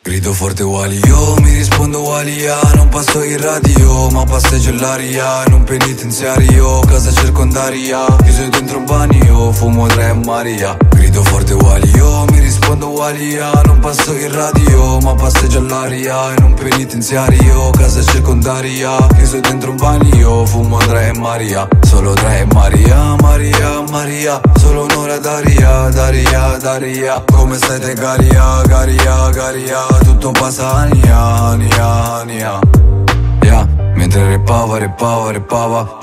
Grido forte Walio, mi rispondo Walia. Non passo in radio, ma passeggio l'aria. In un penitenziario, casa circondaria. Chiuso dentro un bagno, fumo Dre e Maria. Grido forte Walio, mi rispondo Walia. Non passo in radio, ma passeggio all'aria. In un penitenziario, casa circondaria. Chiuso dentro un bagno, fumo Dre e Maria. Solo Dre e Maria, Maria, Maria. Solo un'ora d'aria, d'aria, d'aria. Come stai te Garia, Garia, Garia. Tutto passa ania, ania, ania. Yeah. Mentre rappava, rappava, rappava,